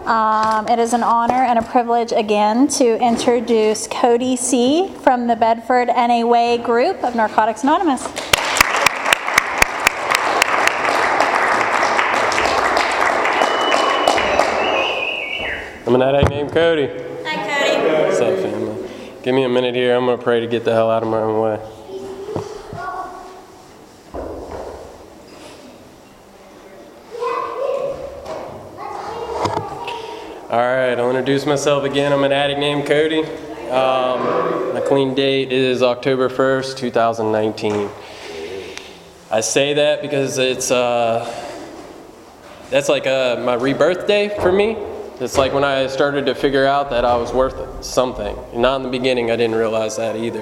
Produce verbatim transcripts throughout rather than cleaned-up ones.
Um, it is an honor and a privilege again to introduce Cody C. from the Bedford N A W A group of Narcotics Anonymous. I'm an addict named Cody. Hi, Cody. What's up, family? Give me a minute here. I'm going to pray to get the hell out of my own way. All right, I'll introduce myself again. I'm an addict named Cody. Um, my clean date is October first, two thousand nineteen. I say that because it's uh, that's like uh, my rebirth day for me. It's like when I started to figure out that I was worth something. Not in the beginning, I didn't realize that either.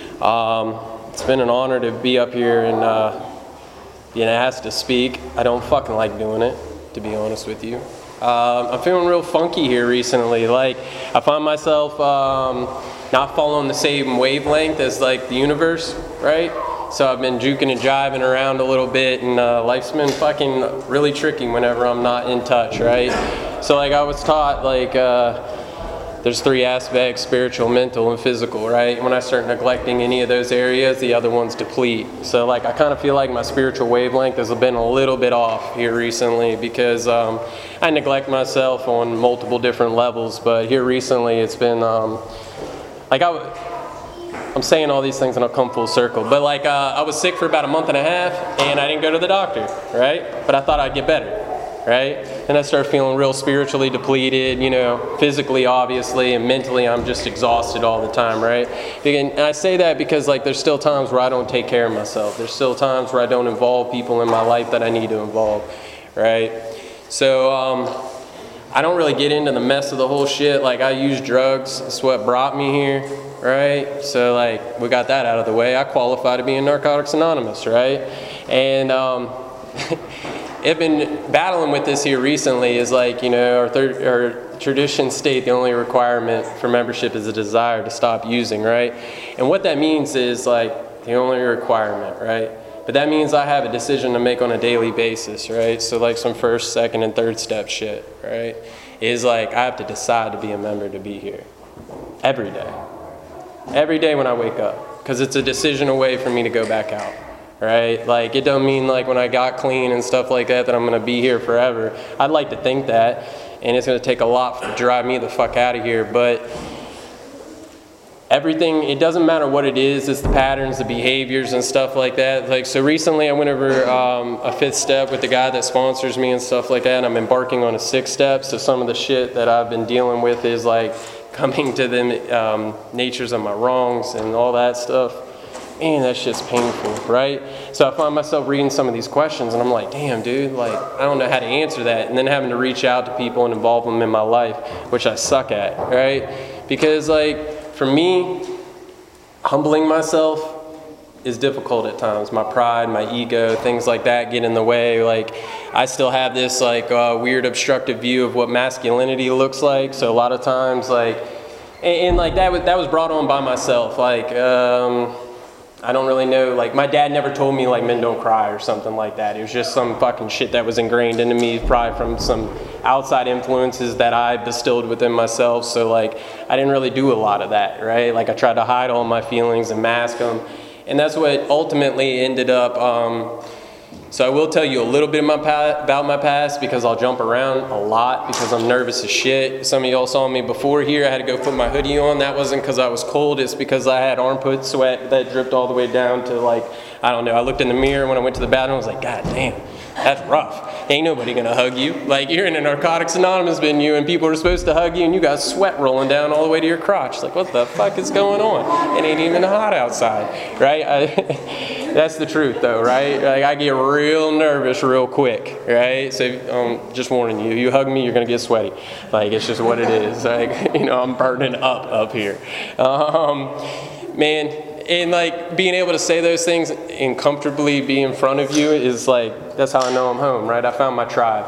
Um, it's been an honor to be up here and uh, being asked to speak. I don't fucking like doing it, to be honest with you. Um, I'm feeling real funky here recently. Like, I find myself um, not following the same wavelength as like the universe, right? So I've been juking and jiving around a little bit, and uh, life's been fucking really tricky whenever I'm not in touch, right? So like I was taught, like uh, there's three aspects: spiritual, mental, and physical, right? When I start neglecting any of those areas, the other ones deplete. So like I kind of feel like my spiritual wavelength has been a little bit off here recently because um, I neglect myself on multiple different levels. But here recently, it's been um, like I. I'm saying all these things and I'll come full circle. But like uh, I was sick for about a month and a half and I didn't go to the doctor, right? But I thought I'd get better, right? And I started feeling real spiritually depleted, you know, physically obviously, and mentally I'm just exhausted all the time, right? And I say that because like there's still times where I don't take care of myself. There's still times where I don't involve people in my life that I need to involve, right? So um, I don't really get into the mess of the whole shit. Like I use drugs, it's what brought me here. Right? So like we got that out of the way. I qualify to be in Narcotics Anonymous, right? And um, I've been battling with this here recently is like, you know, our, third, our traditions state the only requirement for membership is a desire to stop using, right? And what that means is like the only requirement, right? But that means I have a decision to make on a daily basis, right? So like some first, second, and third step shit, right? Is like I have to decide to be a member to be here every day. Every day when I wake up, because it's a decision away for me to go back out, right? Like it don't mean like when I got clean and stuff like that that I'm gonna be here forever. I'd like to think that, and it's gonna take a lot to drive me the fuck out of here, but everything, it doesn't matter what it is, it's the patterns, the behaviors and stuff like that. Like so recently I went over um, a fifth step with the guy that sponsors me and stuff like that, and I'm embarking on a sixth step, so some of the shit that I've been dealing with is like coming to the um, natures of my wrongs and all that stuff. Man, that shit's painful, right? So I find myself reading some of these questions and I'm like, damn, dude, like, I don't know how to answer that. And then having to reach out to people and involve them in my life, which I suck at, right? Because, like, for me, humbling myself is difficult at times. My pride, my ego, things like that get in the way. Like, I still have this like uh, weird obstructive view of what masculinity looks like. So a lot of times, like, and, and like that was that was brought on by myself. Like, um, I don't really know. Like, my dad never told me like men don't cry or something like that. It was just some fucking shit that was ingrained into me, probably from some outside influences that I distilled within myself. So like, I didn't really do a lot of that, right? Like, I tried to hide all my feelings and mask them. And that's what ultimately ended up, um, so I will tell you a little bit of my pa- about my past because I'll jump around a lot because I'm nervous as shit. Some of y'all saw me before here. I had to go put my hoodie on. That wasn't because I was cold. It's because I had armpit sweat that dripped all the way down to like, I don't know. I looked in the mirror when I went to the bathroom. I was like, God damn, that's rough. Ain't nobody gonna hug you. Like, you're in a Narcotics Anonymous venue and people are supposed to hug you and you got sweat rolling down all the way to your crotch. Like, what the fuck is going on? It ain't even hot outside, right? I, that's the truth though, right? Like, I get real nervous real quick, right? So um, just warning you, you hug me, you're gonna get sweaty. Like, it's just what it is. Like, you know, I'm burning up up here. Um, man, and like being able to say those things and comfortably be in front of you is like, that's how I know I'm home, right? I found my tribe.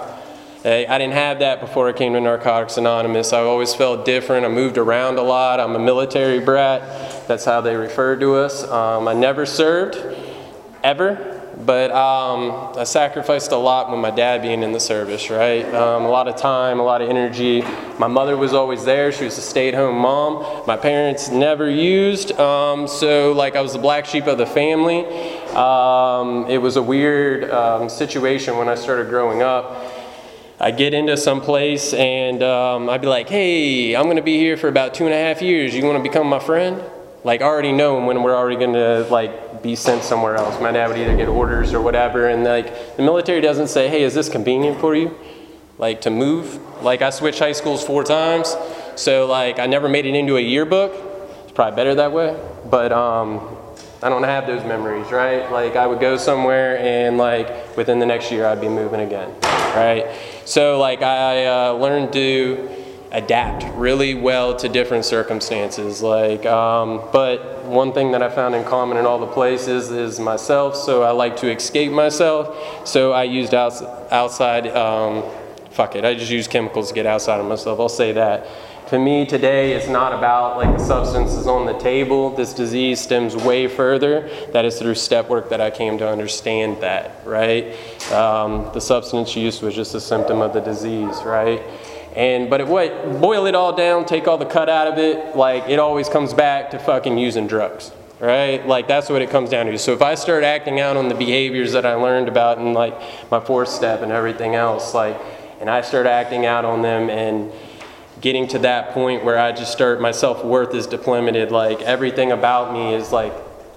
I didn't have that before I came to Narcotics Anonymous. I always felt different. I moved around a lot. I'm a military brat. That's how they refer to us. Um, I never served, ever. but um, I sacrificed a lot with my dad being in the service, right? Um, a lot of time, a lot of energy. My mother was always there. She was a stay-at-home mom. My parents never used, um, so like I was the black sheep of the family. Um, it was a weird um, situation when I started growing up. I get into some place and um, I'd be like, hey, I'm gonna be here for about two and a half years. You wanna become my friend? Like already knowing when we're already gonna like be sent somewhere else. My dad would either get orders or whatever, and like the military doesn't say, hey, is this convenient for you? Like to move? Like I switched high schools four times, so like I never made it into a yearbook. It's probably better that way, but um, I don't have those memories, right? Like I would go somewhere and like within the next year I'd be moving again, right? So like I uh, learned to adapt really well to different circumstances. Like, um, but one thing that I found in common in all the places is myself. So I like to escape myself. So I used outs outside, um, fuck it, I just use chemicals to get outside of myself. I'll say that. To me today, it's not about like the substances on the table. This disease stems way further. That is through step work that I came to understand that, right? Um, the substance use was just a symptom of the disease, right? And, but it, what, boil it all down, take all the cut out of it, like it always comes back to fucking using drugs, right? Like that's what it comes down to. So if I start acting out on the behaviors that I learned about in like my fourth step and everything else, like, and I start acting out on them and getting to that point where I just start, my self-worth is depleted, like everything about me is like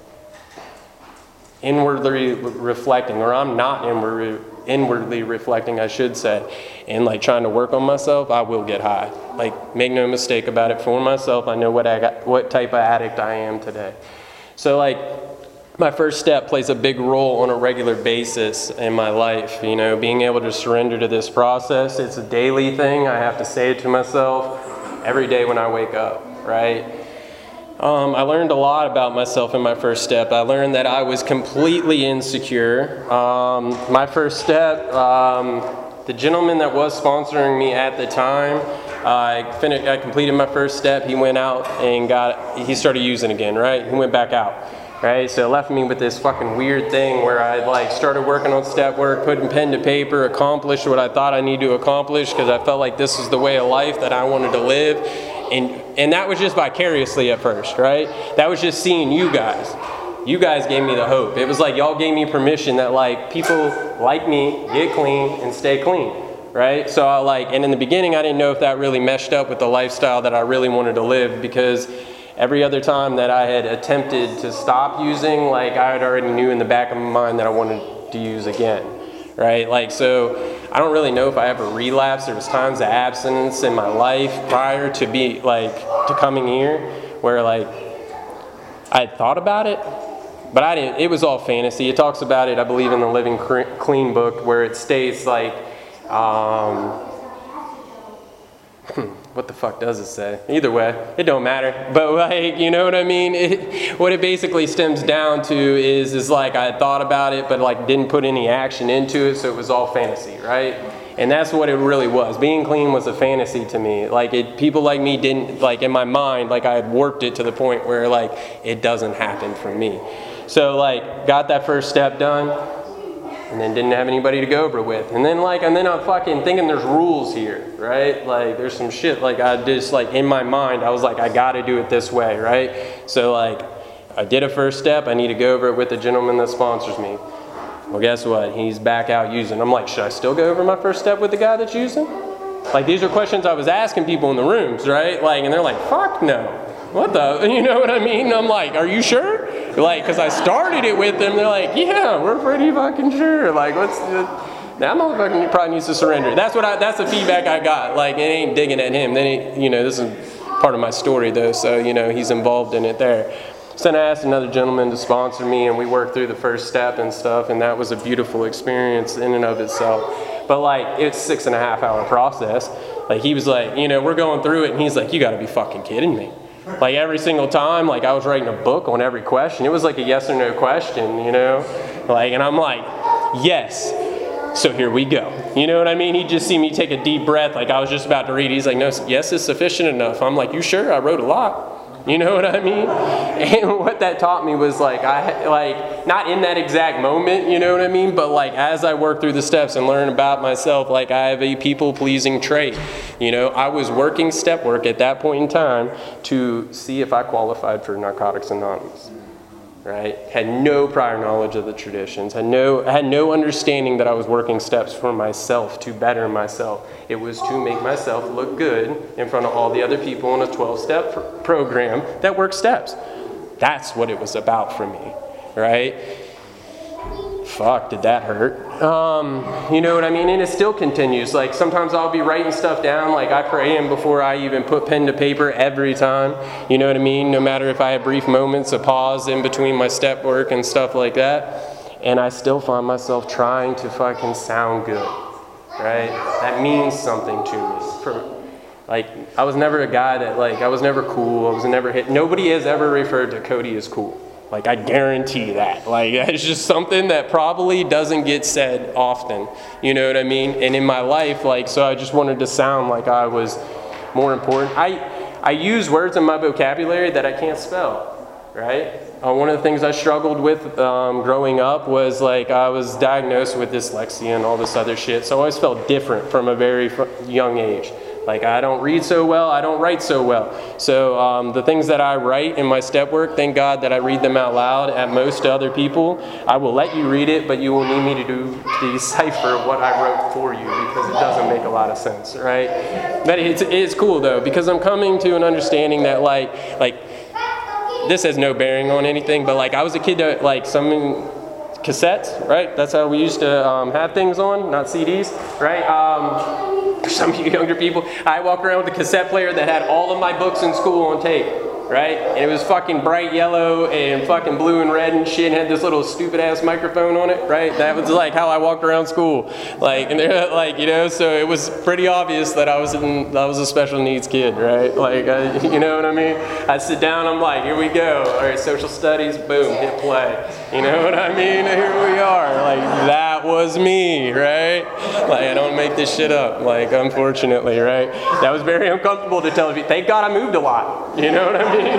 inwardly reflecting, or I'm not inwardly inwardly reflecting, I should say, and like trying to work on myself, I will get high. Like, make no mistake about it, for myself, I know what I got, what type of addict I am today. So like, my first step plays a big role on a regular basis in my life, you know, being able to surrender to this process. It's a daily thing. I have to say it to myself every day when I wake up, right? Um, I learned a lot about myself in my first step. I learned that I was completely insecure. Um, my first step, um, the gentleman that was sponsoring me at the time, uh, I finished, I completed my first step. He went out and got, he started using again, right? He went back out, right? So it left me with this fucking weird thing where I like started working on step work, putting pen to paper, accomplished what I thought I needed to accomplish because I felt like this was the way of life that I wanted to live. And, and that was just vicariously at first, right? That was just seeing you guys. You guys gave me the hope. It was like y'all gave me permission that like people like me get clean and stay clean, right? So I like, and in the beginning I didn't know if that really meshed up with the lifestyle that I really wanted to live, because every other time that I had attempted to stop using, like I had already knew in the back of my mind that I wanted to use again, right? Like, so I don't really know if I ever relapsed. There was times of abstinence in my life prior to be like, to coming here where like I had thought about it, but I didn't, it was all fantasy. It talks about it, I believe, in the Living Clean book, where it states like, um, what the fuck does it say? Either way, it don't matter. But like, you know what I mean? It, what it basically stems down to is, is like I thought about it, but like didn't put any action into it, so it was all fantasy, right? And that's what it really was. Being clean was a fantasy to me. Like it, people like me didn't, like in my mind, like I had warped it to the point where like it doesn't happen for me. So like, got that first step done, and then didn't have anybody to go over it with. And then like, and then I'm fucking thinking there's rules here, right? Like there's some shit like I just like in my mind, I was like, I gotta do it this way, right? So like, I did a first step, I need to go over it with the gentleman that sponsors me. Well, guess what? He's back out using. I'm like, should I still go over my first step with the guy that's using? Like these are questions I was asking people in the rooms, right? Like, and they're like, fuck no. What the, you know what I mean? I'm like, are you sure? Like, because I started it with them, they're like, yeah, we're pretty fucking sure. Like, what's the, that motherfucker probably needs to surrender. That's what I, that's the feedback I got. Like, it ain't digging at him. They ain't, you know, this is part of my story though, so, you know, he's involved in it there. So then I asked another gentleman to sponsor me, and we worked through the first step and stuff, and that was a beautiful experience in and of itself. But like, it's a six and a half hour process. Like, he was like, you know, we're going through it, and he's like, you gotta be fucking kidding me. Like every single time, like I was writing a book on every question. It was like a yes or no question, you know? Like, and I'm like, yes. So here we go. You know what I mean? He'd just see me take a deep breath, like I was just about to read. He's like, no, yes is sufficient enough. I'm like, you sure? I wrote a lot. You know what I mean? And what that taught me was like, I like, not in that exact moment, you know what I mean? But like, as I work through the steps and learn about myself, like I have a people-pleasing trait. You know, I was working step work at that point in time to see if I qualified for Narcotics Anonymous. Right? Had no prior knowledge of the traditions, had no, had no understanding that I was working steps for myself, to better myself. It was to make myself look good in front of all the other people in a twelve-step pr- program that worked steps. That's what it was about for me, right? Fuck, did that hurt? Um, you know what I mean? And it still continues. Like sometimes I'll be writing stuff down, like I pray in before I even put pen to paper every time. You know what I mean? No matter if I have brief moments of pause in between my step work and stuff like that. And I still find myself trying to fucking sound good, right? That means something to me. For, like, I was never a guy that, like, I was never cool. I was never hit. Nobody has ever referred to Cody as cool. Like, I guarantee that. Like, it's just something that probably doesn't get said often. You know what I mean? And in my life, like, so I just wanted to sound like I was more important. I, I use words in my vocabulary that I can't spell, right? Uh, one of the things I struggled with um, growing up was, like, I was diagnosed with dyslexia and all this other shit. So I always felt different from a very young age. Like, I don't read so well, I don't write so well. So um, the things that I write in my step work, thank God that I read them out loud at most to other people. I will let you read it, but you will need me to do to decipher what I wrote for you, because it doesn't make a lot of sense, right? But it's, it's cool though, because I'm coming to an understanding that like, like this has no bearing on anything, but like I was a kid that like some cassettes, right? That's how we used to um, have things on, not C Ds, right? Um, For some of you younger people, I walked around with a cassette player that had all of my books in school on tape, right? And it was fucking bright yellow and fucking blue and red and shit, and had this little stupid ass microphone on it, right? That was like how I walked around school, like, and they're like, you know, so it was pretty obvious that I was in, I was a special needs kid, right? Like, I, you know what I mean? I sit down, I'm like, here we go. All right, social studies, boom, hit play. You know what I mean? Here we are. Like, that was me, right? Like, I don't make this shit up, like, unfortunately, right? That was very uncomfortable to tell people. Thank God I moved a lot. You know what I mean?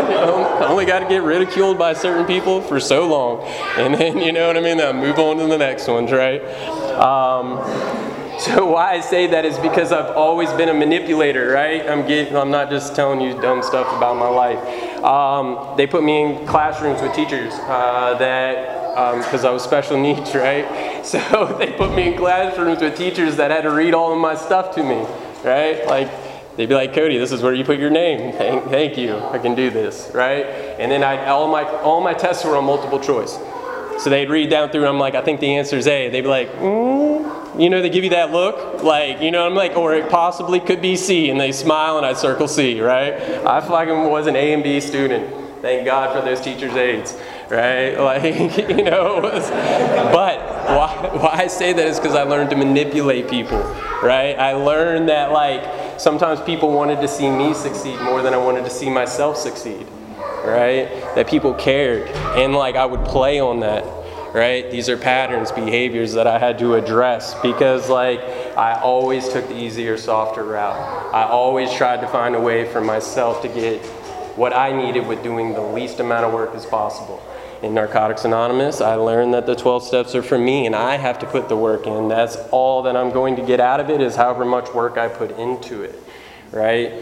I only got to get ridiculed by certain people for so long. And then, you know what I mean? I'll move on to the next ones, right? Um, so why I say that is because I've always been a manipulator, right? I'm getting, I'm not just telling you dumb stuff about my life. Um, they put me in classrooms with teachers uh, that because um, I was special needs, right? So they put me in classrooms with teachers that had to read all of my stuff to me, right? Like, they'd be like, Cody, this is where you put your name. Thank, thank you, I can do this, right? And then I, all my all my tests were on multiple choice. So they'd read down through and I'm like, I think the answer is A. They'd be like, mm. You know, they give you that look, like, you know, I'm like, or it possibly could be C, and they smile and I'd circle C, right? I fucking was an A and B student. Thank God for those teachers' aides, right? Like, you know, it was, but why, why I say that is because I learned to manipulate people, right? I learned that, like, sometimes people wanted to see me succeed more than I wanted to see myself succeed, right? That people cared, and, like, I would play on that, right? These are patterns, behaviors that I had to address because, like, I always took the easier, softer route. I always tried to find a way for myself to get what I needed with doing the least amount of work as possible. In Narcotics Anonymous, I learned that the twelve steps are for me and I have to put the work in. That's all that I'm going to get out of it, is however much work I put into it, right?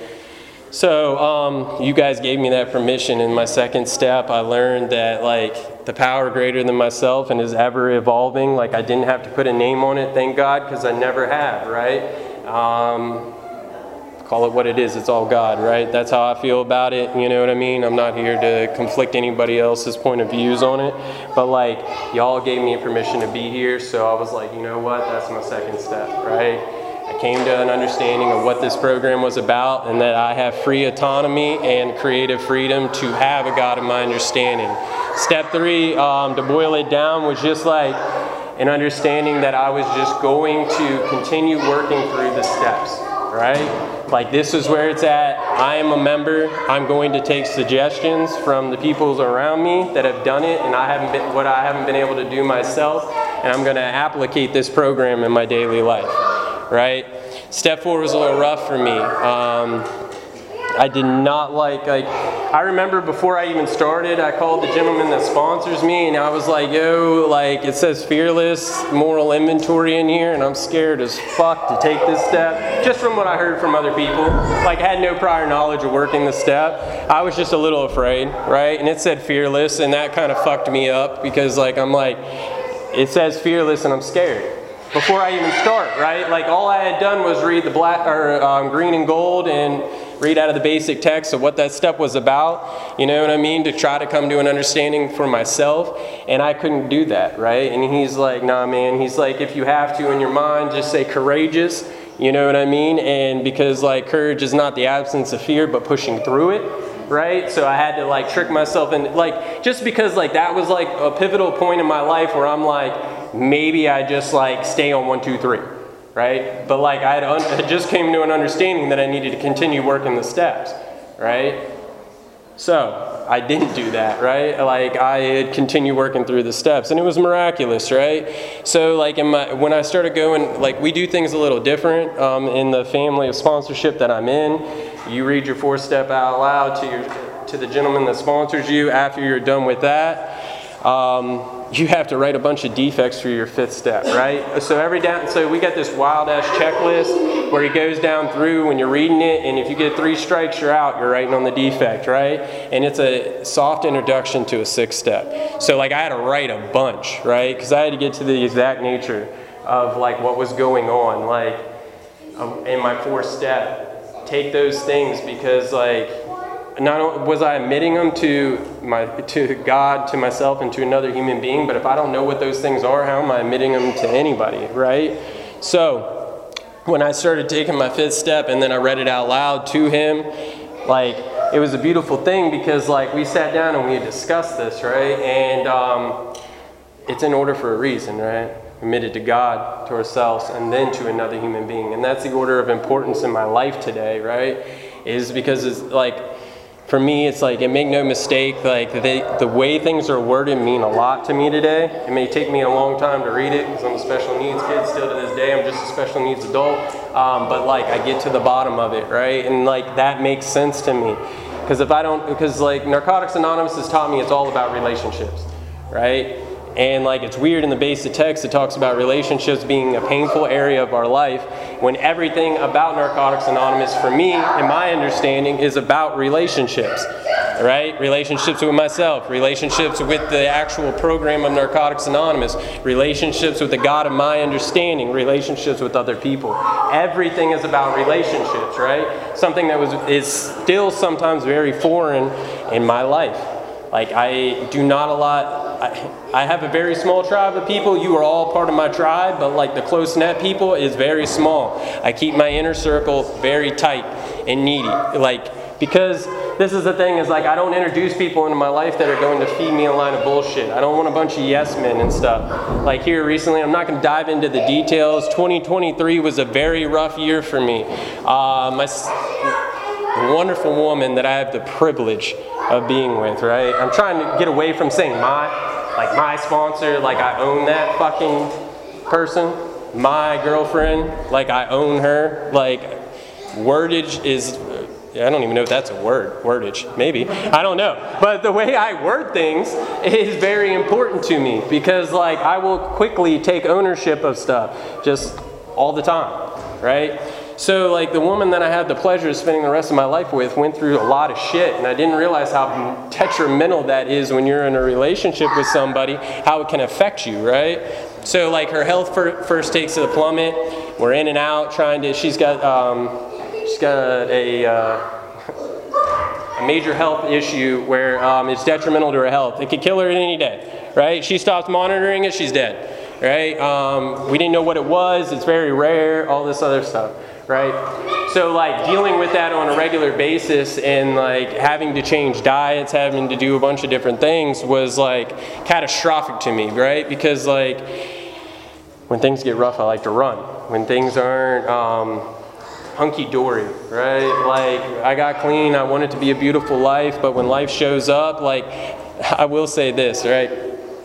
So um, you guys gave me that permission. In my second step, I learned that, like, the power greater than myself and is ever evolving. Like, I didn't have to put a name on it, thank God, because I never have, right? Um, Call it what it is, it's all God, right? That's how I feel about it, you know what I mean? I'm not here to conflict anybody else's point of views on it, but like, y'all gave me permission to be here, so I was like, you know what, that's my second step, right? I came to an understanding of what this program was about and that I have free autonomy and creative freedom to have a God of my understanding. Step three, um, to boil it down, was just like an understanding that I was just going to continue working through the steps, right? Like, this is where it's at. I am a member. I'm going to take suggestions from the people around me that have done it, and I haven't been what I haven't been able to do myself, and I'm going to applicate this program in my daily life, right? Step four was a little rough for me. Um, I did not like like I remember before I even started, I called the gentleman that sponsors me, and I was like, yo, like, it says fearless moral inventory in here, and I'm scared as fuck to take this step, just from what I heard from other people. Like, I had no prior knowledge of working the step. I was just a little afraid, right? And it said fearless, and that kind of fucked me up, because, like, I'm like, it says fearless, and I'm scared. Before I even start, right? Like, all I had done was read the black or um, green and gold and read out of the basic text of what that step was about, you know what I mean, to try to come to an understanding for myself, and I couldn't do that, right? And he's like, nah, man, he's like, if you have to in your mind, just say courageous, you know what I mean? And because, like, courage is not the absence of fear, but pushing through it. Right? So I had to, like, trick myself in, like, just because, like, that was, like, a pivotal point in my life where I'm like, maybe I just, like, stay on one, two, three, right? But, like, I had un- I just came to an understanding that I needed to continue working the steps, right? So I didn't do that, right? Like, I had continued working through the steps, and it was miraculous, right? So, like, in my, when I started going, like, we do things a little different um, in the family of sponsorship that I'm in. You read your fourth step out loud to your to the gentleman that sponsors you. After you're done with that, um, you have to write a bunch of defects for your fifth step, right? So every down, so we got this wild ass checklist where he goes down through when you're reading it, and if you get three strikes, you're out. You're writing on the defect, right? And it's a soft introduction to a sixth step. So, like, I had to write a bunch, right? Because I had to get to the exact nature of, like, what was going on, like, um, in my fourth step. Take those things, because, like, not only was I admitting them to my to God, to myself, and to another human being, but if I don't know what those things are, how am I admitting them to anybody, right? So when I started taking my fifth step and then I read it out loud to him, like, it was a beautiful thing, because, like, we sat down and we had discussed this, right? And um, it's in order for a reason, right? Committed to God, to ourselves, and then to another human being. And that's the order of importance in my life today, right? Is because it's like, for me, it's like, and make no mistake, like, they, the way things are worded mean a lot to me today. It may take me a long time to read it, because I'm a special needs kid still to this day. I'm just a special needs adult. Um, but, like, I get to the bottom of it, right? And, like, that makes sense to me. Because if I don't, because, like, Narcotics Anonymous has taught me it's all about relationships, right? And, like, it's weird in the basic text, it talks about relationships being a painful area of our life, when everything about Narcotics Anonymous, for me, in my understanding, is about relationships, right? Relationships with myself, relationships with the actual program of Narcotics Anonymous, relationships with the God of my understanding, relationships with other people. Everything is about relationships, right? Something that was is still sometimes very foreign in my life. Like, I do not a lot, I, I have a very small tribe of people. You are all part of my tribe, but, like, the close-knit people is very small. I keep my inner circle very tight and needy. Like, because this is the thing, is, like, I don't introduce people into my life that are going to feed me a line of bullshit. I don't want a bunch of yes men and stuff. Like, here recently, I'm not going to dive into the details. twenty twenty-three was a very rough year for me. Uh, my wonderful woman that I have the privilege of being with, right? I'm trying to get away from saying my, like, my sponsor, like I own that fucking person. My girlfriend, like I own her. Like, wordage is, I don't even know if that's a word, wordage, maybe. I don't know. But the way I word things is very important to me, because, like, I will quickly take ownership of stuff just all the time, right? So, like, the woman that I had the pleasure of spending the rest of my life with went through a lot of shit, and I didn't realize how detrimental that is when you're in a relationship with somebody, how it can affect you, right? So, like, her health first takes a plummet. We're in and out trying to, she's got, um, she's got a, uh, a major health issue where um, it's detrimental to her health. It could kill her any day, right? She stops monitoring it, she's dead, right? Um, we didn't know what it was. It's very rare, all this other stuff. Right? So, like, dealing with that on a regular basis and, like, having to change diets, having to do a bunch of different things was, like, catastrophic to me, right? Because, like, when things get rough, I like to run. When things aren't um, hunky-dory, right? Like, I got clean, I want it to be a beautiful life, but when life shows up, like, I will say this, right?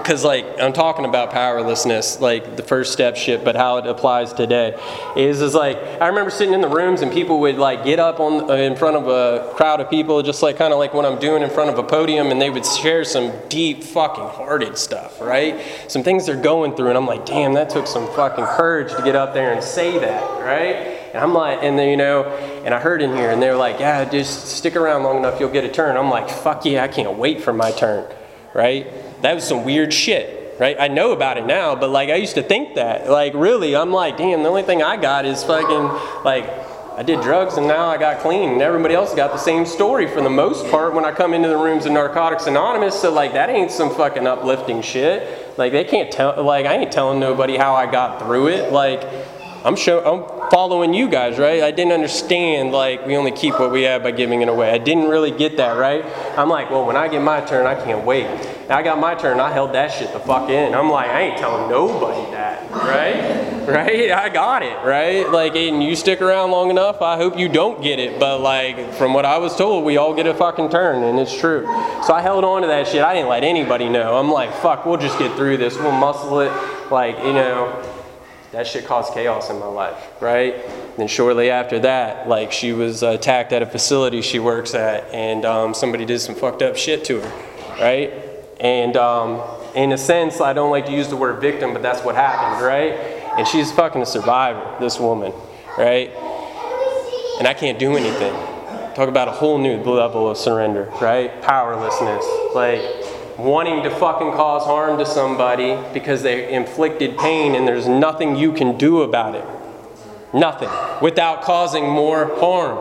because like I'm talking about powerlessness, like the first step shit, but how it applies today is is like I remember sitting in the rooms and people would like get up on uh, in front of a crowd of people, just like kind of like what I'm doing in front of a podium, and they would share some deep fucking hearted stuff, right? Some things they're going through, and I'm like, damn, that took some fucking courage to get up there and say that, right? And I'm like, and then, you know, and I heard in here, and they're like, yeah, just stick around long enough, you'll get a turn. I'm like, fuck yeah, I can't wait for my turn, right? That was some weird shit, right? I know about it now, but like I used to think that. Like really, I'm like, damn, the only thing I got is fucking, like, I did drugs and now I got clean, and everybody else got the same story for the most part when I come into the rooms of Narcotics Anonymous. So like that ain't some fucking uplifting shit. Like they can't tell, like I ain't telling nobody how I got through it. Like I'm show, I'm following you guys, right? I didn't understand, like, we only keep what we have by giving it away. I didn't really get that, right? I'm like, well, when I get my turn, I can't wait. Now I got my turn, I held that shit the fuck in. I'm like, I ain't telling nobody that, right? Right? I got it, right? Like, and you stick around long enough, I hope you don't get it. But like, from what I was told, we all get a fucking turn, and it's true. So I held on to that shit. I didn't let anybody know. I'm like, fuck, we'll just get through this. We'll muscle it. Like, you know, that shit caused chaos in my life, right? Then shortly after that, like she was attacked at a facility she works at, and um, somebody did some fucked up shit to her, right? And um, in a sense, I don't like to use the word victim, but that's what happened, right? And she's fucking a survivor, this woman, right? And I can't do anything. Talk about a whole new level of surrender, right? Powerlessness, like wanting to fucking cause harm to somebody because they inflicted pain and there's nothing you can do about it. Nothing. Without causing more harm.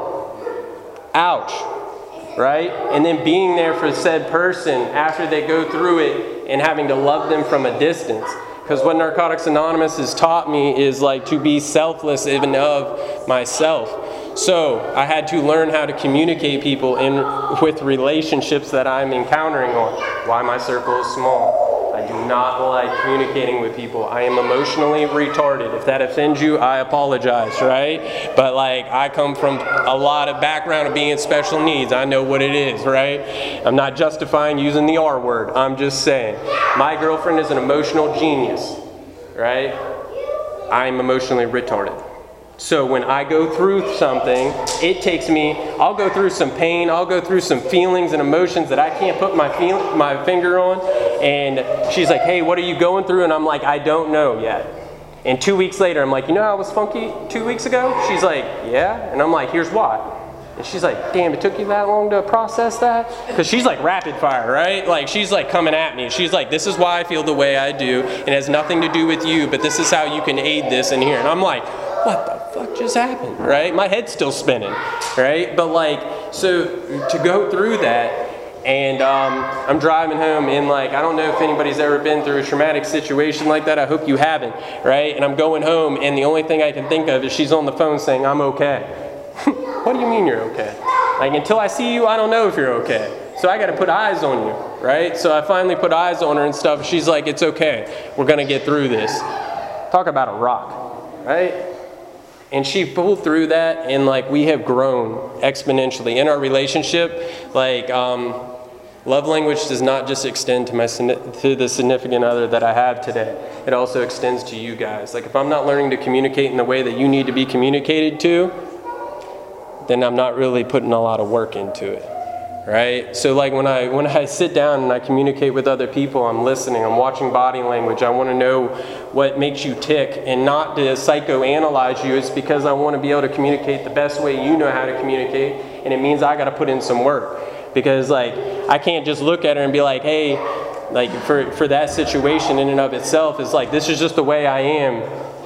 Ouch. Right? And then being there for said person after they go through it and having to love them from a distance. Because what Narcotics Anonymous has taught me is like to be selfless even of myself. So I had to learn how to communicate people in with relationships that I'm encountering on. Why my circle is small. I do not like communicating with people. I am emotionally retarded. If that offends you, I apologize, right? But like, I come from a lot of background of being special needs. I know what it is, right? I'm not justifying using the R word. I'm just saying. My girlfriend is an emotional genius, right? I'm emotionally retarded. So when I go through something, it takes me, I'll go through some pain, I'll go through some feelings and emotions that I can't put my feel, my finger on. And she's like, hey, what are you going through? And I'm like, I don't know yet. And two weeks later, I'm like, you know how I was funky two weeks ago? She's like, yeah. And I'm like, here's why. And she's like, damn, it took you that long to process that? Because she's like rapid fire, right? Like she's like coming at me. She's like, this is why I feel the way I do. It has nothing to do with you, but this is how you can aid this in here. And I'm like, what the fuck just happened, right? My head's still spinning, right? But like, so to go through that, and um, I'm driving home in like, I don't know if anybody's ever been through a traumatic situation like that. I hope you haven't, right? And I'm going home, and the only thing I can think of is she's on the phone saying, I'm okay. What do you mean you're okay? Like, until I see you, I don't know if you're okay. So I got to put eyes on you, right? So I finally put eyes on her and stuff. She's like, it's okay. We're going to get through this. Talk about a rock, right? And she pulled through that, and like we have grown exponentially in our relationship. Like um, love language does not just extend to my to the significant other that I have today. It also extends to you guys. Like if I'm not learning to communicate in the way that you need to be communicated to, then I'm not really putting a lot of work into it. Right? So like when I when I sit down and I communicate with other people, I'm listening, I'm watching body language. I want to know what makes you tick, and not to psychoanalyze you. It's because I want to be able to communicate the best way you know how to communicate, and it means I got to put in some work. Because like I can't just look at her and be like, hey, like for for that situation in and of itself, it's like this is just the way I am.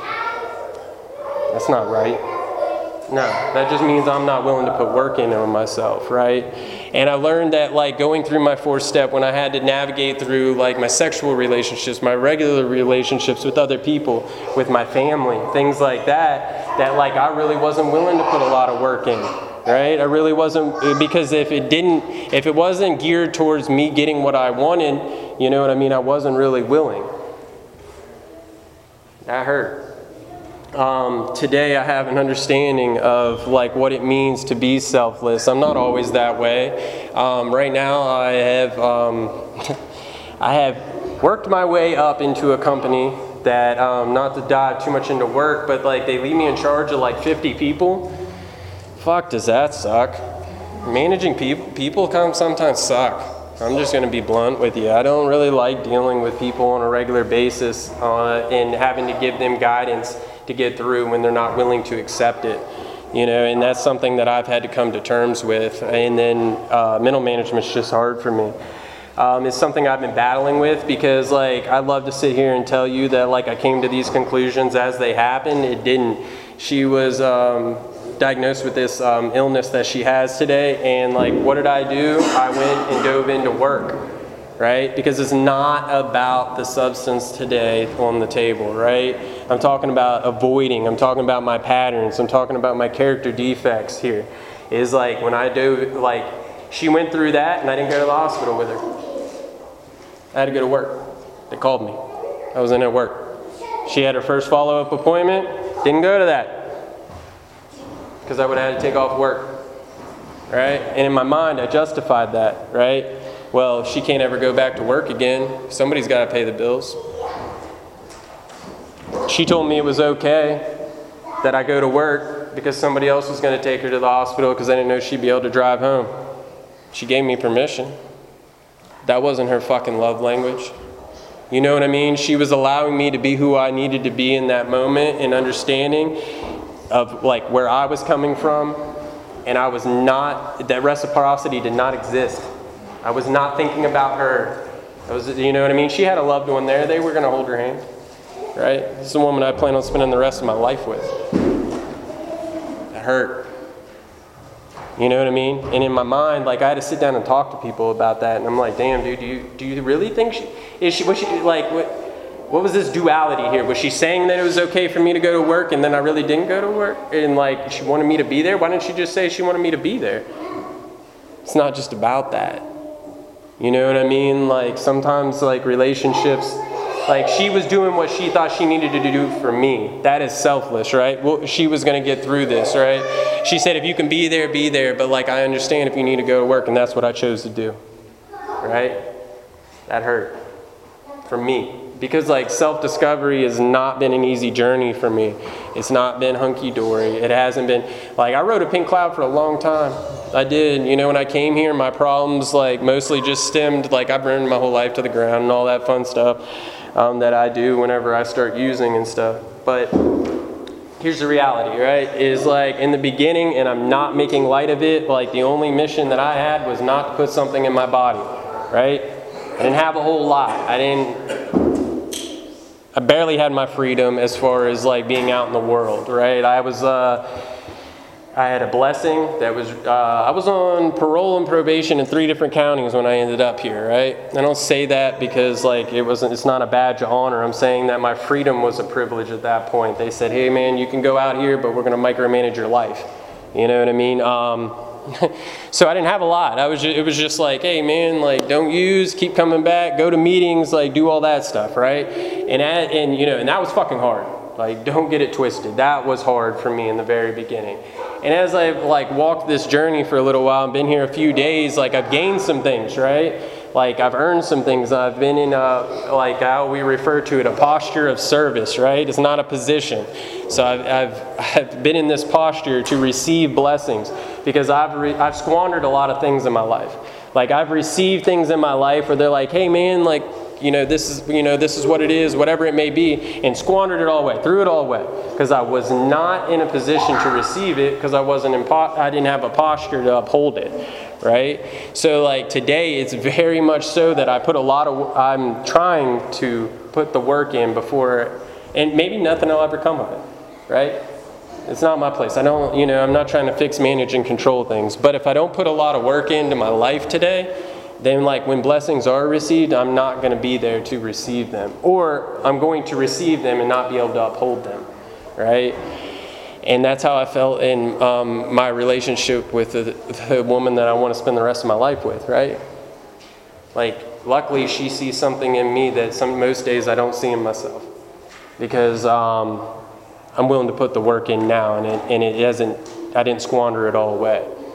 That's not right. No, that just means I'm not willing to put work in on myself, right? And I learned that like going through my fourth step, when I had to navigate through like my sexual relationships, my regular relationships with other people, with my family, things like that, that like I really wasn't willing to put a lot of work in, right? I really wasn't, because if it didn't, if it wasn't geared towards me getting what I wanted, you know what I mean, I wasn't really willing. That hurt. Um, today I have an understanding of like what it means to be selfless. I'm not always that way. Um, right now I have um, I have worked my way up into a company that, um, not to dive too much into work, but like they leave me in charge of like fifty people. Fuck, does that suck? Managing people, people come sometimes suck. I'm just gonna be blunt with you. I don't really like dealing with people on a regular basis uh, and having to give them guidance to get through when they're not willing to accept it. You know, and that's something that I've had to come to terms with. And then uh, mental management's just hard for me. Um, it's something I've been battling with because, like, I'd love to sit here and tell you that, like, I came to these conclusions as they happened. It didn't. She was um, diagnosed with this um, illness that she has today, and, like, what did I do? I went and dove into work, right? Because it's not about the substance today on the table, right? I'm talking about avoiding. I'm talking about my patterns. I'm talking about my character defects here. Is like when I dove, like, she went through that, and I didn't go to the hospital with her. I had to go to work. They called me. I was in at work. She had her first follow-up appointment. Didn't go to that because I would have had to take off work, right? And in my mind, I justified that, right? Well, she can't ever go back to work again. Somebody's got to pay the bills. She told me it was okay that I go to work because somebody else was going to take her to the hospital because I didn't know she'd be able to drive home. She gave me permission. That wasn't her fucking love language. You know what I mean? She was allowing me to be who I needed to be in that moment and understanding of like where I was coming from. And I was not, that reciprocity did not exist. I was not thinking about her. I was, you know what I mean? She had a loved one there. They were going to hold her hand, right? This is a woman I plan on spending the rest of my life with. That hurt. You know what I mean? And in my mind, like, I had to sit down and talk to people about that. And I'm like, damn, dude, do you, do you really think she, is she, was she, like, what, what was this duality here? Was she saying that it was okay for me to go to work and then I really didn't go to work? And, like, she wanted me to be there? Why didn't she just say she wanted me to be there? It's not just about that. You know what I mean? Like, sometimes, like, relationships, like, she was doing what she thought she needed to do for me. That is selfless, right? Well, she was going to get through this, right? She said, if you can be there, be there. But, like, I understand if you need to go to work, and that's what I chose to do, right? That hurt for me. Because, like, self-discovery has not been an easy journey for me. It's not been hunky-dory. It hasn't been, like, I rode a pink cloud for a long time. I did. You know, when I came here, my problems, like, mostly just stemmed, like, I burned my whole life to the ground and all that fun stuff um, that I do whenever I start using and stuff. But here's the reality, right, is, like, in the beginning, and I'm not making light of it, like, the only mission that I had was not to put something in my body, right? I didn't have a whole lot. I didn't... I barely had my freedom as far as like being out in the world, right? I was, uh, I had a blessing that was, uh, I was on parole and probation in three different counties when I ended up here, right? I don't say that because like it wasn't, it's not a badge of honor. I'm saying that my freedom was a privilege at that point. They said, hey man, you can go out here, but we're going to micromanage your life. You know what I mean? Um, so I didn't have a lot. I was just, it was just like, hey man, like don't use, keep coming back, go to meetings, like do all that stuff, right? And at, and you know, and that was fucking hard. Like don't get it twisted. That was hard for me in the very beginning. And as I've like walked this journey for a little while and been here a few days, like I've gained some things, right? Like I've earned some things. I've been in a, like how we refer to it, a posture of service, right? It's not a position. So I've, I've, I've been in this posture to receive blessings because I've, re, I've squandered a lot of things in my life. Like I've received things in my life where they're like, hey man, like, you know, this is, you know, this is what it is, whatever it may be, and squandered it all away, threw it all away, because I was not in a position to receive it because I wasn't in, po- I didn't have a posture to uphold it, right? So like today, it's very much so that I put a lot of, I'm trying to put the work in before, and maybe nothing will ever come of it, right? It's not my place. I don't, you know, I'm not trying to fix, manage, and control things, but if I don't put a lot of work into my life today, then like when blessings are received, I'm not going to be there to receive them. Or I'm going to receive them and not be able to uphold them, right? And that's how I felt in um, my relationship with the, the woman that I want to spend the rest of my life with, right? Like, luckily she sees something in me that some most days I don't see in myself. Because um, I'm willing to put the work in now, and it, and it hasn't, I didn't squander it all away.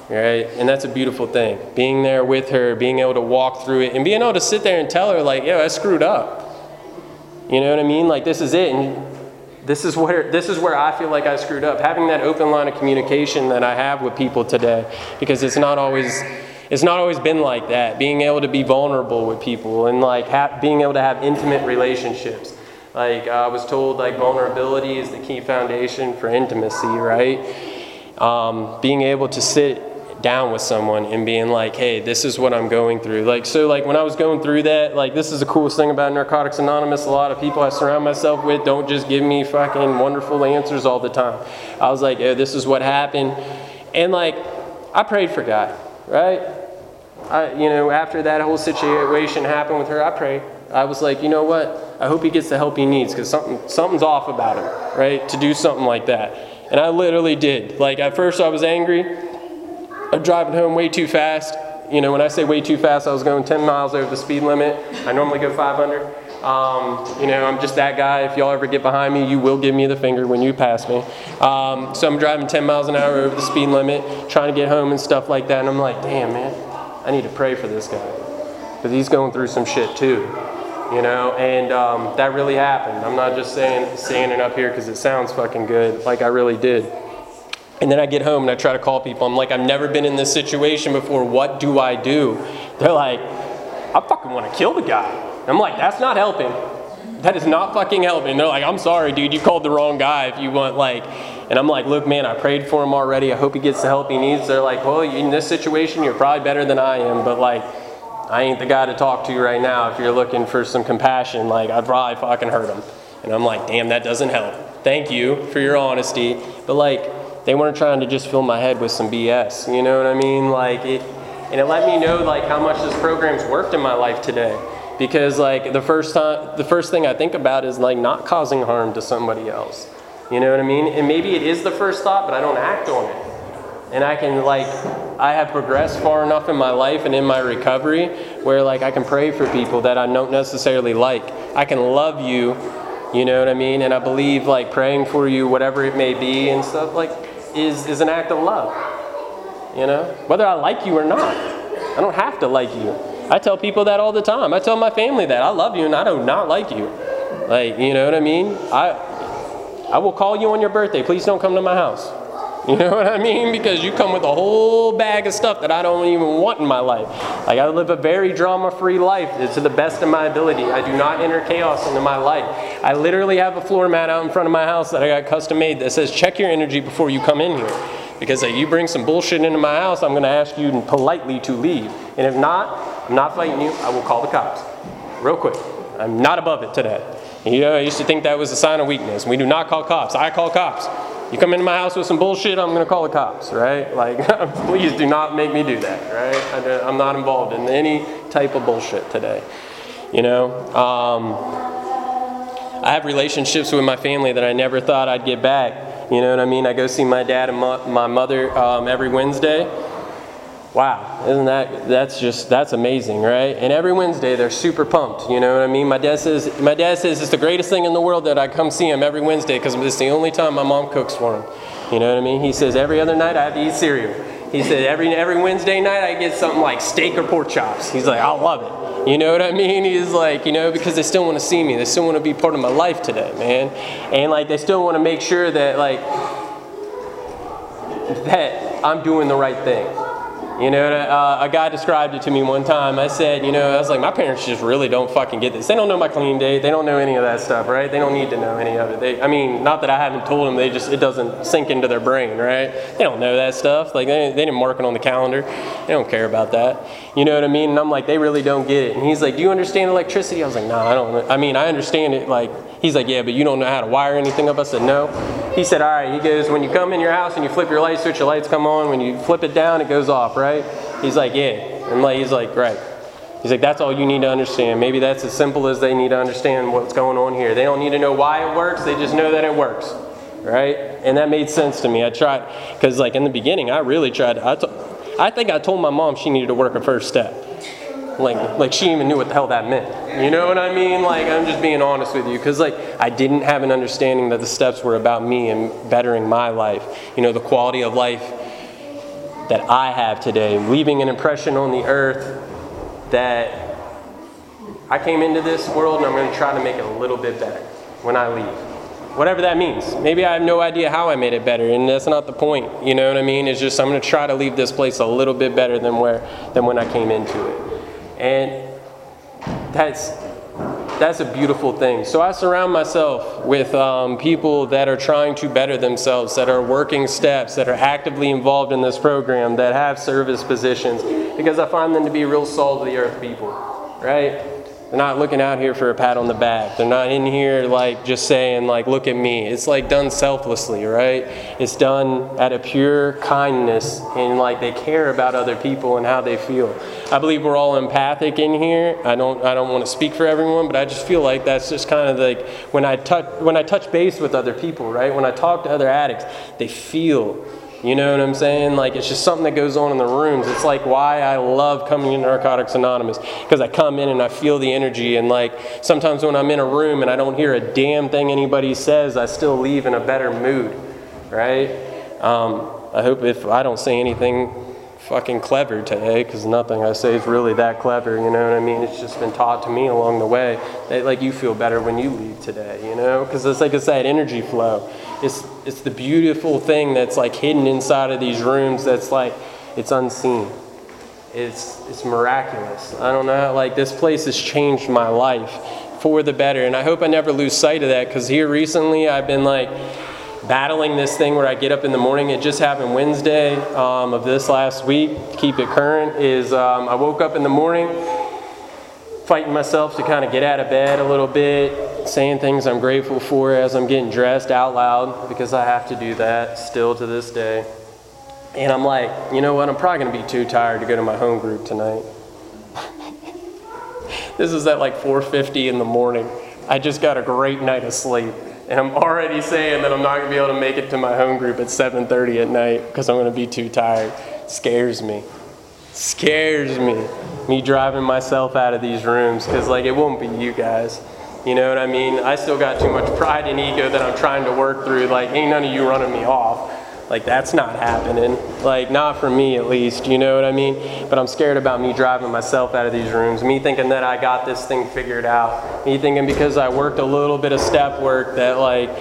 right? And that's a beautiful thing. Being there with her, being able to walk through it, and being able to sit there and tell her, like, yo, I screwed up. You know what I mean? Like, this is it, and this is where this is where I feel like I screwed up. Having that open line of communication that I have with people today, because it's not always it's not always been like that. Being able to be vulnerable with people and like ha- being able to have intimate relationships. Like I was told, like vulnerability is the key foundation for intimacy, right? Um, being able to sit down with someone and being like, hey, this is what I'm going through. Like, so like when I was going through that, like this is the coolest thing about Narcotics Anonymous. A lot of people I surround myself with don't just give me fucking wonderful answers all the time. I was like, yeah, this is what happened. And like, I prayed for Guy, right? I, you know, after that whole situation happened with her, I prayed. I was like, you know what? I hope he gets the help he needs because something, something's off about him, right? To do something like that. And I literally did. Like at first I was angry. I'm driving home way too fast. You know, when I say way too fast, I was going ten miles over the speed limit. I normally go five hundred. Um, you know, I'm just that guy. If y'all ever get behind me, you will give me the finger when you pass me. Um, so I'm driving ten miles an hour over the speed limit, trying to get home and stuff like that. And I'm like, damn, man, I need to pray for this guy. Because he's going through some shit too. You know, and um, that really happened. I'm not just saying saying it up here because it sounds fucking good. Like I really did. And then I get home and I try to call people. I'm like, I've never been in this situation before. What do I do? They're like, I fucking want to kill the guy. I'm like, that's not helping. That is not fucking helping. They're like, I'm sorry, dude. You called the wrong guy if you want like. And I'm like, look, man, I prayed for him already. I hope he gets the help he needs. They're like, well, in this situation, you're probably better than I am. But like, I ain't the guy to talk to right now if you're looking for some compassion. Like, I'd probably fucking hurt him. And I'm like, damn, that doesn't help. Thank you for your honesty. But like, they weren't trying to just fill my head with some B S, you know what I mean? Like it, and it let me know like how much this program's worked in my life today. Because like the first time, the first thing I think about is like not causing harm to somebody else. You know what I mean? And maybe it is the first thought, but I don't act on it. And I can like, I have progressed far enough in my life and in my recovery where like I can pray for people that I don't necessarily like. I can love you, you know what I mean? And I believe like praying for you, whatever it may be and stuff like, is is an act of love, you know, whether I like you or not. I don't have to like you. I tell people that all the time. I tell my family that I love you and I do not like you. Like, you know what I mean? I I will call you on your birthday. Please don't come to my house. You know what I mean? Because you come with a whole bag of stuff that I don't even want in my life. Like I live a very drama-free life to the best of my ability. I do not enter chaos into my life. I literally have a floor mat out in front of my house that I got custom made that says check your energy before you come in here. Because if you bring some bullshit into my house, I'm going to ask you politely to leave. And if not, I'm not fighting you. I will call the cops. Real quick. I'm not above it today. And, you know, I used to think that was a sign of weakness. We do not call cops. I call cops. You come into my house with some bullshit, I'm going to call the cops, right? Like, please do not make me do that, right? I, I'm not involved in any type of bullshit today, you know? Um, I have relationships with my family that I never thought I'd get back, you know what I mean? I go see my dad and mo- my mother um, every Wednesday. Wow, isn't that, that's just, that's amazing, right? And every Wednesday they're super pumped, you know what I mean? My dad says, my dad says it's the greatest thing in the world that I come see him every Wednesday because it's the only time my mom cooks for him. You know what I mean? He says every other night I have to eat cereal. He said every every Wednesday night I get something like steak or pork chops. He's like, I love it. You know what I mean? He's like, you know, because they still want to see me. They still want to be part of my life today, man. And like, they still want to make sure that like, that I'm doing the right thing. You know, uh, a guy described it to me one time. I said, you know, I was like, my parents just really don't fucking get this. They don't know my clean date. They don't know any of that stuff, right? They don't need to know any of it. They, I mean, not that I haven't told them. They just, it doesn't sink into their brain, right? They don't know that stuff. Like, they, they didn't mark it on the calendar. They don't care about that. You know what I mean? And I'm like, they really don't get it. And he's like, do you understand electricity? I was like, no, I don't. I mean, I understand it. Like, he's like, yeah, but you don't know how to wire anything up. I said, no. He said, all right. He goes, when you come in your house and you flip your light switch, your lights come on. When you flip it down, it goes off, right? He's like, yeah. And like, he's like, right. He's like, that's all you need to understand. Maybe that's as simple as they need to understand what's going on here. They don't need to know why it works. They just know that it works, right? And that made sense to me. I tried, because like in the beginning, I really tried. I, t- I think I told my mom she needed to work a first step. Like, like she even knew what the hell that meant. You know what I mean? Like, I'm just being honest with you. Because, like, I didn't have an understanding that the steps were about me and bettering my life. You know, the quality of life that I have today, leaving an impression on the earth that I came into this world and I'm going to try to make it a little bit better when I leave. Whatever that means. Maybe I have no idea how I made it better, and that's not the point. You know what I mean? It's just I'm going to try to leave this place a little bit better than where than when I came into it. And that's that's a beautiful thing. So I surround myself with um, people that are trying to better themselves, that are working steps, that are actively involved in this program, that have service positions, because I find them to be real salt of the earth people, right? They're not looking out here for a pat on the back. They're not in here like just saying like, look at me. It's like done selflessly, right? It's done out of pure kindness, and like they care about other people and how they feel. I believe we're all empathic in here. I don't I don't want to speak for everyone, but I just feel like that's just kind of like when I touch when I touch base with other people, right? When I talk to other addicts, they feel. You know what I'm saying? Like, it's just something that goes on in the rooms. It's like why I love coming to Narcotics Anonymous, because I come in and I feel the energy. And like sometimes when I'm in a room and I don't hear a damn thing anybody says, I still leave in a better mood, right? Um, I hope if I don't say anything fucking clever today, because nothing I say is really that clever, you know what I mean? It's just been taught to me along the way that like you feel better when you leave today, you know? Because it's like it's that energy flow. It's it's the beautiful thing that's like hidden inside of these rooms that's like, it's unseen. It's it's miraculous. I don't know, like this place has changed my life for the better. And I hope I never lose sight of that, because here recently I've been like battling this thing where I get up in the morning. It just happened Wednesday um, of this last week, to keep it current, is um, I woke up in the morning fighting myself to kind of get out of bed a little bit, saying things I'm grateful for as I'm getting dressed out loud, because I have to do that still to this day. And I'm like, you know what, I'm probably going to be too tired to go to my home group tonight. This is at like four fifty in the morning. I just got a great night of sleep. And I'm already saying that I'm not going to be able to make it to my home group at seven thirty at night because I'm going to be too tired. Scares me. Scares me. Me driving myself out of these rooms, because like it won't be you guys. You know what I mean? I still got too much pride and ego that I'm trying to work through. Like, ain't none of you running me off. Like, that's not happening. Like, not for me at least, you know what I mean? But I'm scared about me driving myself out of these rooms. Me thinking that I got this thing figured out. Me thinking because I worked a little bit of step work that like,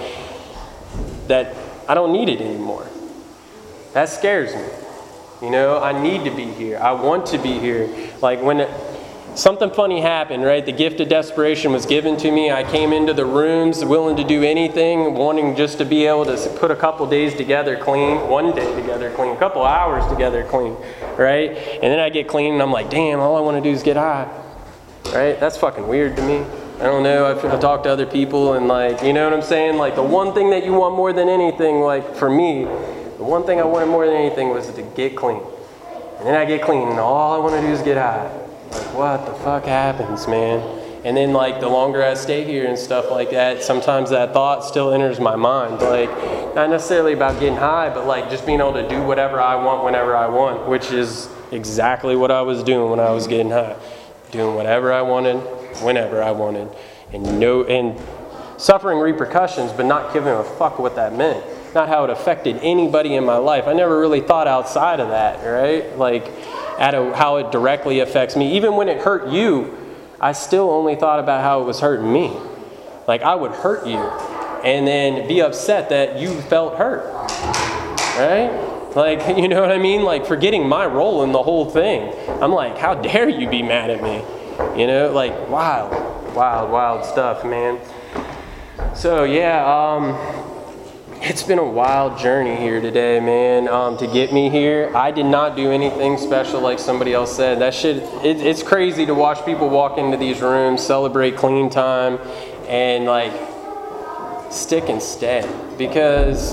that I don't need it anymore. That scares me. You know, I need to be here. I want to be here. Like when it, something funny happened, right? The gift of desperation was given to me. I came into the rooms willing to do anything, wanting just to be able to put a couple days together clean, one day together clean, a couple hours together clean, right? And then I get clean and I'm like, damn, all I want to do is get high, right? That's fucking weird to me. I don't know. I've, I've talked to other people and like, you know what I'm saying? Like the one thing that you want more than anything, like for me, the one thing I wanted more than anything was to get clean. And then I get clean and all I want to do is get high. Like, what the fuck happens, man? And then, like, the longer I stay here and stuff like that, sometimes that thought still enters my mind. Like, not necessarily about getting high, but, like, just being able to do whatever I want whenever I want, which is exactly what I was doing when I was getting high. Doing whatever I wanted, whenever I wanted. And no, and suffering repercussions, but not giving a fuck what that meant. Not how it affected anybody in my life. I never really thought outside of that, right? Like, at a, how it directly affects me. Even when it hurt you, I still only thought about how it was hurting me. Like, I would hurt you and then be upset that you felt hurt, right? Like, you know what I mean? Like, forgetting my role in the whole thing. I'm like, how dare you be mad at me? You know, like, wild, wild, wild stuff, man. So, yeah, um... it's been a wild journey here today, man, um, to get me here. I did not do anything special like somebody else said. That shit, it, it's crazy to watch people walk into these rooms, celebrate clean time, and like stick and stay. Because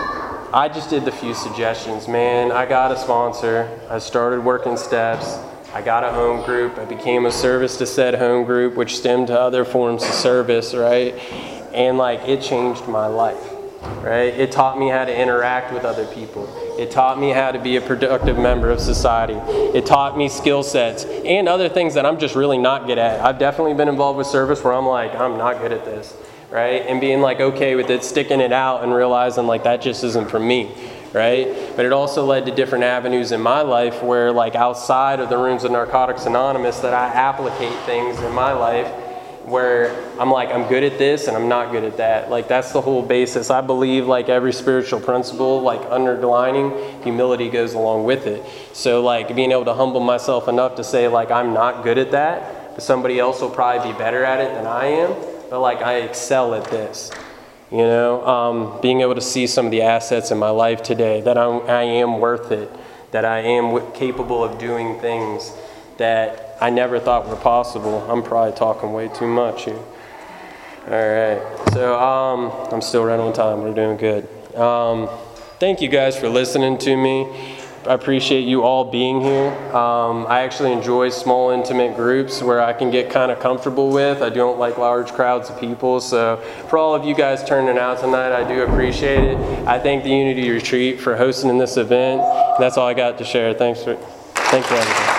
I just did the few suggestions, man. I got a sponsor. I started working steps. I got a home group. I became a service to said home group, which stemmed to other forms of service, right? And like, it changed my life. Right? It taught me how to interact with other people. It taught me how to be a productive member of society. It taught me skill sets and other things that I'm just really not good at. I've definitely been involved with service where I'm like, I'm not good at this, right? And being like okay with it, sticking it out and realizing like that just isn't for me, right? But it also led to different avenues in my life where, like, outside of the rooms of Narcotics Anonymous, that I applicate things in my life where I'm like, I'm good at this and I'm not good at that. Like, that's the whole basis. I believe, like, every spiritual principle, like, underlining, humility goes along with it. So, like, being able to humble myself enough to say, like, I'm not good at that, but somebody else will probably be better at it than I am, but, like, I excel at this. You know, um, being able to see some of the assets in my life today, that I'm, I am worth it, that I am w- capable of doing things that I never thought were possible. I'm probably talking way too much here. All right, so um, I'm still right on time. We're doing good. Um, thank you guys for listening to me. I appreciate you all being here. Um, I actually enjoy small, intimate groups where I can get kind of comfortable with. I don't like large crowds of people. So for all of you guys turning out tonight, I do appreciate it. I thank the Unity Retreat for hosting this event. That's all I got to share. Thanks for, thanks for everything.